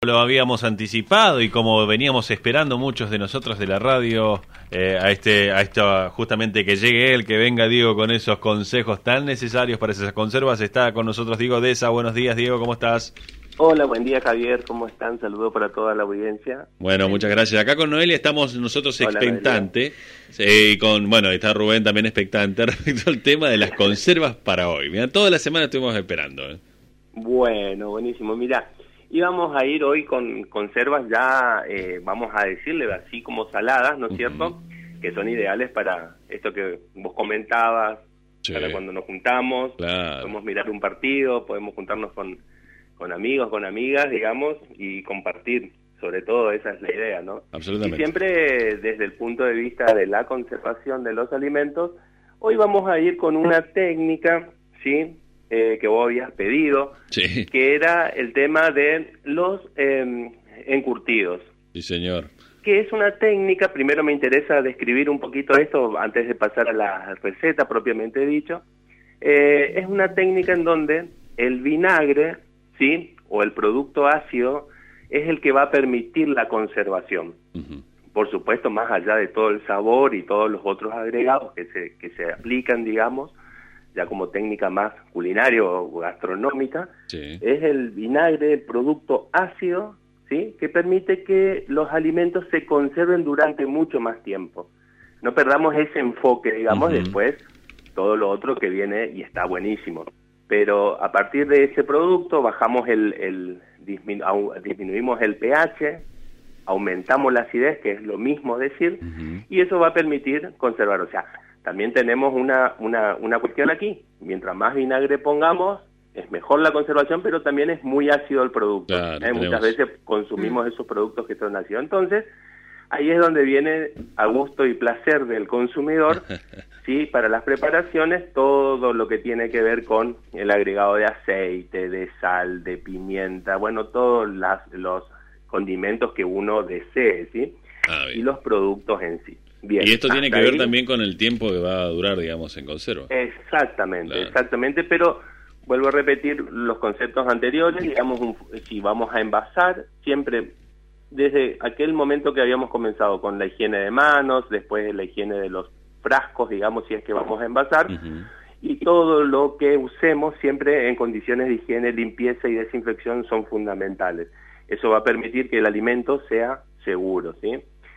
Lo habíamos anticipado y como veníamos esperando muchos de nosotros de la radio a esto justamente que llegue él, que venga Diego con esos consejos tan necesarios para esas conservas. Está con nosotros Diego Deza. Buenos días, Diego, ¿cómo estás? Hola, buen día, Javier, ¿cómo están? Saludos para toda la audiencia. Bueno, muchas gracias. Acá con Noelia estamos nosotros expectantes y está Rubén también expectante respecto al tema de las conservas para hoy. Mira, toda la semana estuvimos esperando. Bueno, buenísimo. Mira, íbamos a ir hoy con conservas ya, vamos a decirle así como saladas, ¿no es cierto? Que son ideales para esto que vos comentabas, para cuando nos juntamos, podemos mirar un partido, podemos juntarnos con amigos, con amigas, digamos, y compartir. Sobre todo esa es la idea, ¿no? Absolutamente. Y siempre desde el punto de vista de la conservación de los alimentos, hoy vamos a ir con una técnica, ¿sí?, que vos habías pedido, que era el tema de los encurtidos. Sí, señor. Que es una técnica, primero me interesa describir un poquito esto antes de pasar a la receta propiamente dicho. Es una técnica en donde el vinagre, ¿sí?, o el producto ácido, es el que va a permitir la conservación. Por supuesto, más allá de todo el sabor y todos los otros agregados que se aplican, digamos, ya como técnica más culinaria o gastronómica, es el vinagre, el producto ácido, ¿sí?, que permite que los alimentos se conserven durante mucho más tiempo. No perdamos ese enfoque, digamos, después todo lo otro que viene y está buenísimo. Pero a partir de ese producto bajamos disminuimos el pH, aumentamos la acidez, que es lo mismo decir, y eso va a permitir conservar. O sea, también tenemos una cuestión aquí. Mientras más vinagre pongamos, es mejor la conservación, pero también es muy ácido el producto. Muchas veces consumimos esos productos que son ácidos. Entonces, ahí es donde viene a gusto y placer del consumidor, ¿sí?, para las preparaciones, todo lo que tiene que ver con el agregado de aceite, de sal, de pimienta, bueno, todos los condimentos que uno desee, ¿sí? Y los productos en sí. Bien, y esto tiene que ver también con el tiempo que va a durar, digamos, en conserva. Exactamente, pero vuelvo a repetir los conceptos anteriores, digamos, si vamos a envasar, siempre desde aquel momento que habíamos comenzado con la higiene de manos, después la higiene de los frascos, digamos, si es que vamos a envasar, y todo lo que usemos siempre en condiciones de higiene, limpieza y desinfección son fundamentales. Eso va a permitir que el alimento sea seguro, ¿sí?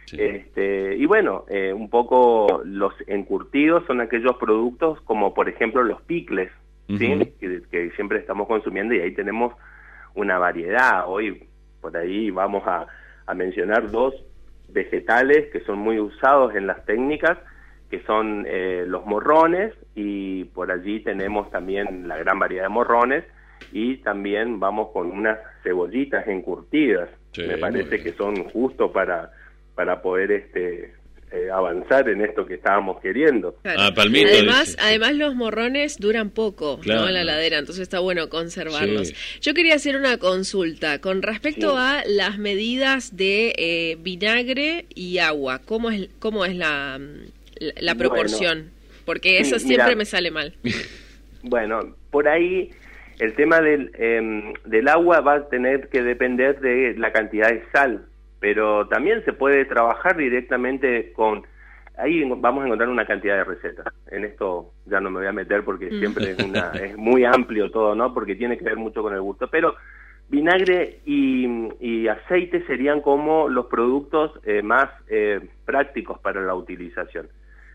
Y bueno, un poco los encurtidos son aquellos productos como por ejemplo los picles, ¿sí?, que siempre estamos consumiendo, y ahí tenemos una variedad. Hoy por ahí vamos a mencionar dos vegetales que son muy usados en las técnicas, que son los morrones, y por allí tenemos también la gran variedad de morrones, y también vamos con unas cebollitas encurtidas. Me parece que son justo para poder avanzar en esto que estábamos queriendo. Palmito, además los morrones duran poco, ¿no?, en la heladera, entonces está bueno conservarlos. Yo quería hacer una consulta con respecto a las medidas de vinagre y agua. ¿Cómo es la proporción? Porque eso siempre me sale mal. Bueno, por ahí el tema del agua va a tener que depender de la cantidad de sal, pero también se puede trabajar directamente con... Ahí vamos a encontrar una cantidad de recetas. En esto ya no me voy a meter porque siempre es muy amplio todo, ¿no? Porque tiene que ver mucho con el gusto. Pero vinagre y aceite serían como los productos más prácticos para la utilización.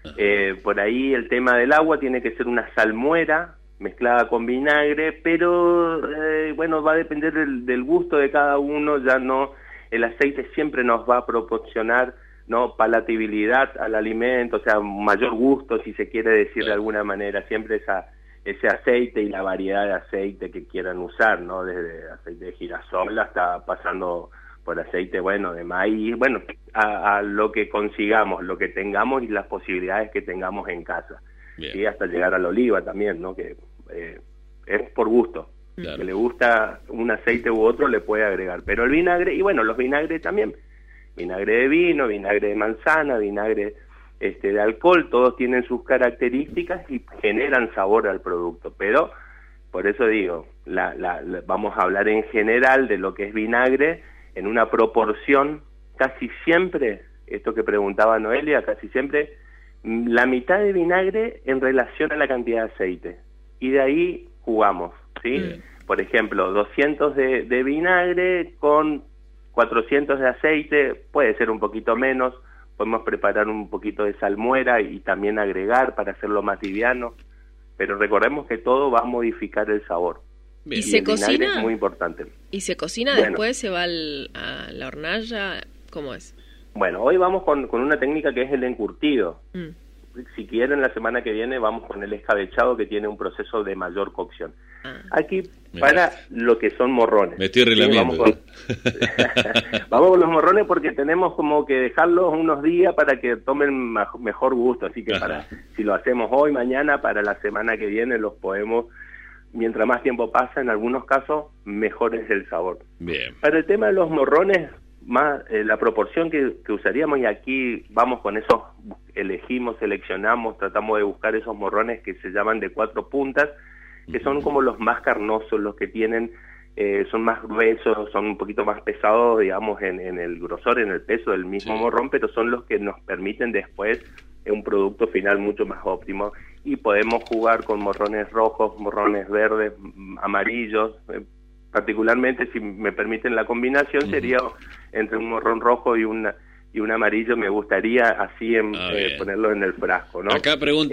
Por ahí el tema del agua tiene que ser una salmuera mezclada con vinagre, pero bueno, va a depender del gusto de cada uno. Ya no... El aceite siempre nos va a proporcionar, ¿no?, palatabilidad al alimento, o sea, mayor gusto, si se quiere decir de alguna manera, siempre ese aceite y la variedad de aceite que quieran usar, ¿no?, desde aceite de girasol hasta pasando por aceite, bueno, de maíz, bueno, a lo que consigamos, lo que tengamos y las posibilidades que tengamos en casa, y hasta llegar a la oliva también, ¿no?, que es por gusto. Que le gusta un aceite u otro le puede agregar, pero el vinagre, y bueno, los vinagres también, vinagre de vino, vinagre de manzana, vinagre de alcohol, todos tienen sus características y generan sabor al producto, pero por eso digo, vamos a hablar en general de lo que es vinagre, en una proporción casi siempre, esto que preguntaba Noelia, casi siempre la mitad de vinagre en relación a la cantidad de aceite. Y de ahí jugamos, ¿sí? Por ejemplo, 200 de vinagre con 400 de aceite, puede ser un poquito menos, podemos preparar un poquito de salmuera y también agregar para hacerlo más liviano, pero recordemos que todo va a modificar el sabor. ¿Y se cocina? Es muy importante. ¿Y se cocina después? ¿Se va a la hornalla? ¿Cómo es? Bueno, hoy vamos con una técnica que es el encurtido. Si quieren, la semana que viene vamos con el escabechado, que tiene un proceso de mayor cocción. Aquí, para lo que son morrones. Me estoy relamiendo. ¿Sí? Vamos con los morrones porque tenemos como que dejarlos unos días para que tomen mejor gusto. Así que si lo hacemos hoy, mañana, para la semana que viene los podemos... Mientras más tiempo pasa, en algunos casos, mejor es el sabor. Bien. Para el tema de los morrones, más la proporción que usaríamos, y aquí vamos con esos, seleccionamos, tratamos de buscar esos morrones que se llaman de 4 puntas, que son como los más carnosos, los que tienen, son más gruesos, son un poquito más pesados, digamos, en el grosor, en el peso del mismo morrón, pero son los que nos permiten después un producto final mucho más óptimo, y podemos jugar con morrones rojos, morrones verdes, amarillos. Particularmente, si me permiten la combinación, sería entre un morrón rojo y un amarillo. Me gustaría así ponerlo en el frasco, ¿no? Acá pregunta,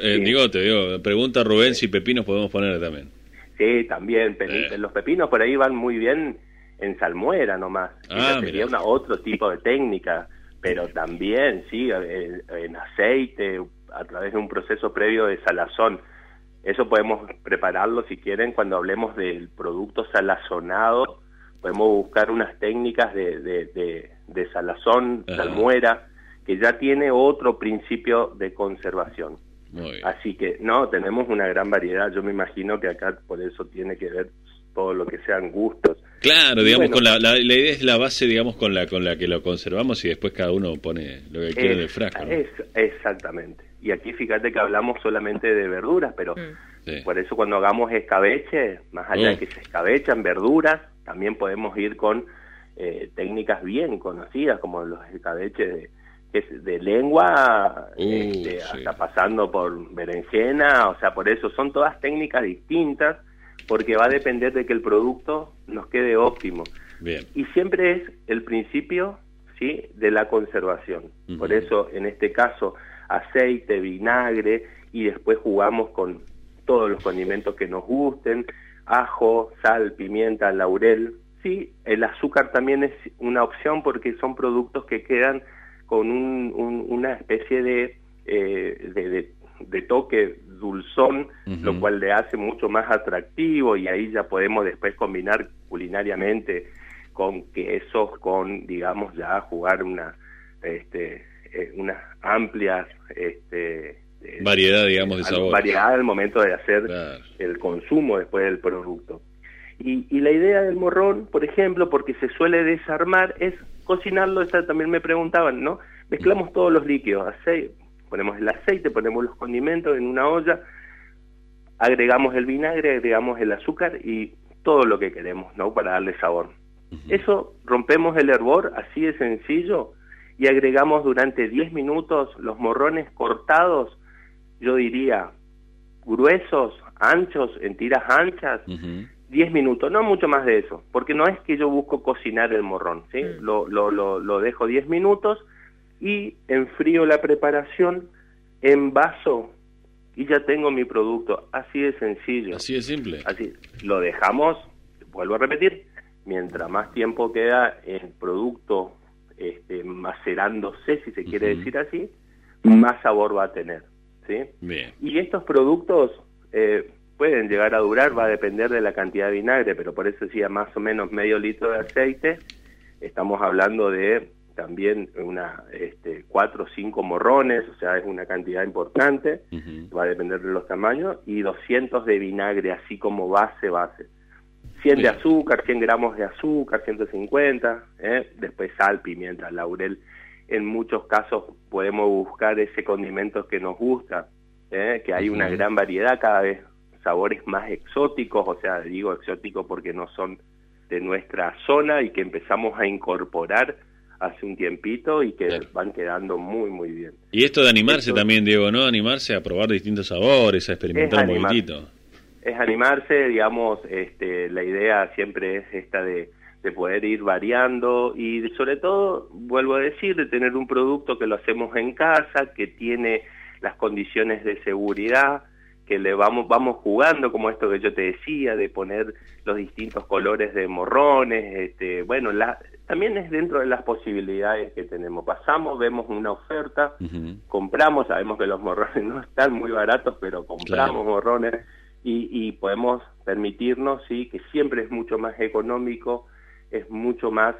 pregunta Rubén si pepinos podemos poner también. Sí, también. Los pepinos por ahí van muy bien en salmuera nomás. Sería otro tipo de técnica, pero también, sí, en aceite, a través de un proceso previo de salazón. Eso podemos prepararlo, si quieren, cuando hablemos del producto salazonado, podemos buscar unas técnicas de salazón, salmuera, que ya tiene otro principio de conservación. Así que, tenemos una gran variedad. Yo me imagino que acá por eso tiene que ver todo lo que sean gustos. Claro, digamos, con la idea es la base, digamos, con la que lo conservamos, y después cada uno pone lo que quiere en el frasco, ¿no? Exactamente. Y aquí fíjate que hablamos solamente de verduras, pero por eso cuando hagamos escabeche, más allá de que se escabechan verduras, también podemos ir con técnicas bien conocidas, como los escabeches de lengua, hasta pasando por berenjena. O sea, por eso son todas técnicas distintas, porque va a depender de que el producto nos quede óptimo. Bien. Y siempre es el principio, ¿sí?, de la conservación. Por eso, en este caso, aceite, vinagre, y después jugamos con todos los condimentos que nos gusten, ajo, sal, pimienta, laurel. Sí, el azúcar también es una opción, porque son productos que quedan con una especie de toque dulzón, lo cual le hace mucho más atractivo, y ahí ya podemos después combinar culinariamente con quesos, con, digamos, ya jugar unas amplias variedad, digamos, de sabor. Variedad al momento de hacer el consumo después del producto. Y la idea del morrón, por ejemplo, porque se suele desarmar, es cocinarlo. Esta también me preguntaban, ¿no? Mezclamos todos los líquidos, ponemos el aceite, ponemos los condimentos en una olla, agregamos el vinagre, agregamos el azúcar y todo lo que queremos, ¿no?, para darle sabor. Eso, rompemos el hervor, así de sencillo, y agregamos durante 10 minutos los morrones cortados, yo diría gruesos, anchos, en tiras anchas, 10 minutos, no mucho más de eso, porque no es que yo busco cocinar el morrón, ¿sí? Lo dejo 10 minutos y enfrío la preparación en vaso y ya tengo mi producto. Así de sencillo. Así de simple. Así, lo dejamos, vuelvo a repetir, mientras más tiempo queda el producto macerándose, si se quiere decir así, más sabor va a tener, ¿sí? Bien. Y estos productos pueden llegar a durar, va a depender de la cantidad de vinagre, pero por eso decía más o menos medio litro de aceite. Estamos hablando de también 4 o 5 morrones, o sea, es una cantidad importante, va a depender de los tamaños, y 200 de vinagre, así como base. 100 de azúcar, 100 gramos de azúcar, 150, después sal, pimienta, laurel. En muchos casos podemos buscar ese condimento que nos gusta, que hay una gran variedad, cada vez sabores más exóticos, o sea, digo exóticos porque no son de nuestra zona y que empezamos a incorporar hace un tiempito y que van quedando muy, muy bien. Y esto de animarse también, Diego, ¿no? Animarse a probar distintos sabores, a experimentar un poquitito. Es animarse, digamos, la idea siempre es esta de poder ir variando y sobre todo, vuelvo a decir, de tener un producto que lo hacemos en casa, que tiene las condiciones de seguridad, que le vamos jugando, como esto que yo te decía, de poner los distintos colores de morrones, bueno, también es dentro de las posibilidades que tenemos. Pasamos, vemos una oferta, compramos, sabemos que los morrones no están muy baratos, pero compramos morrones y podemos permitirnos, sí, que siempre es mucho más económico, es mucho más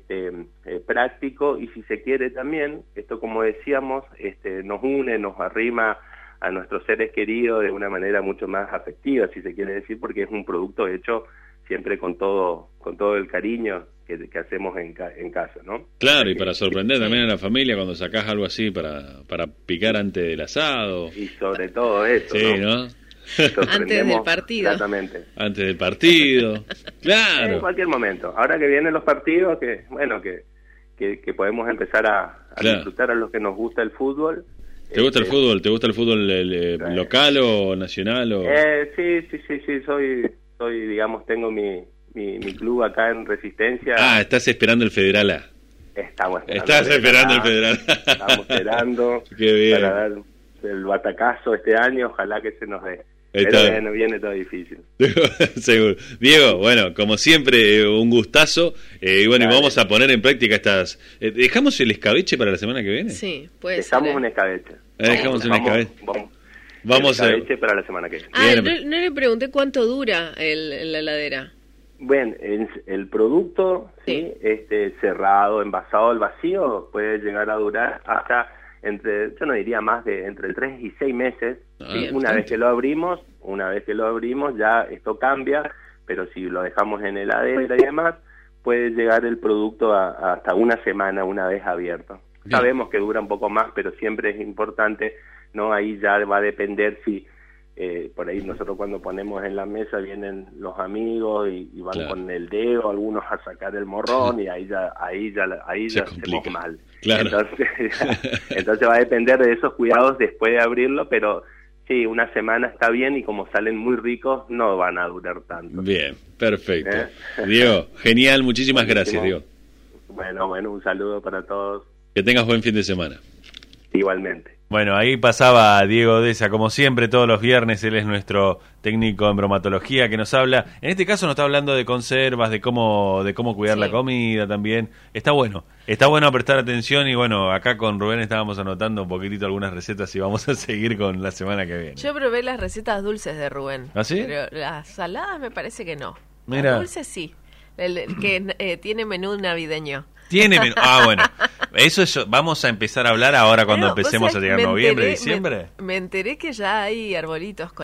práctico y si se quiere también, esto como decíamos, nos une, nos arrima a nuestros seres queridos de una manera mucho más afectiva, si se quiere decir, porque es un producto hecho siempre con todo el cariño que hacemos en casa, ¿no? Claro, y para sorprender también a la familia cuando sacás algo así para picar antes del asado. Y sobre todo eso, sí, ¿no? Antes del partido. Exactamente. Antes del partido, claro. En cualquier momento. Ahora que vienen los partidos, que podemos empezar a disfrutar a los que nos gusta el fútbol. ¿Te gusta el fútbol? ¿Te gusta el fútbol local o nacional? Sí, soy, digamos, tengo mi club acá en Resistencia. Ah, estás esperando el Federal A. Estás esperando el Federal A. Estamos esperando Qué bien. Para dar el batacazo este año, ojalá que se nos dé. Pero bueno, viene todo difícil. Seguro. Diego, bueno, como siempre, un gustazo. Y bueno, y vamos a poner en práctica estas... ¿Dejamos el escabeche para la semana que viene? Sí, puede ser. Dejamos un escabeche. Dejamos un escabeche. Vamos a escabeche para la semana que viene. No le pregunté cuánto dura la heladera. Bueno, el producto, sí, cerrado, envasado al vacío, puede llegar a durar hasta... yo no diría más de entre 3 y 6 meses. ¿Sí? Una vez que lo abrimos ya esto cambia, pero si lo dejamos en heladera y demás, puede llegar el producto hasta una semana una vez abierto. Bien. Sabemos que dura un poco más, pero siempre es importante, ¿no? Ahí ya va a depender si por ahí nosotros cuando ponemos en la mesa vienen los amigos y van con el dedo algunos a sacar el morrón y ahí ya hacemos mal. Claro. Entonces va a depender de esos cuidados después de abrirlo, pero sí, una semana está bien y como salen muy ricos no van a durar tanto. Bien, perfecto. Diego, genial, muchísimas gracias, Diego. Bueno, un saludo para todos. Que tengas buen fin de semana. Igualmente. Bueno, ahí pasaba Diego Deza, como siempre, todos los viernes. Él es nuestro técnico en bromatología que nos habla. En este caso nos está hablando de conservas, de cómo cuidar la comida también. Está bueno prestar atención y bueno, acá con Rubén estábamos anotando un poquitito algunas recetas y vamos a seguir con la semana que viene. Yo probé las recetas dulces de Rubén. ¿Ah, sí? Pero las saladas me parece que no. Mira. Las dulces sí, que tiene menú navideño. Tiene menú. Bueno. Eso vamos a empezar a hablar ahora cuando empecemos a llegar noviembre, diciembre. Me enteré que ya hay arbolitos con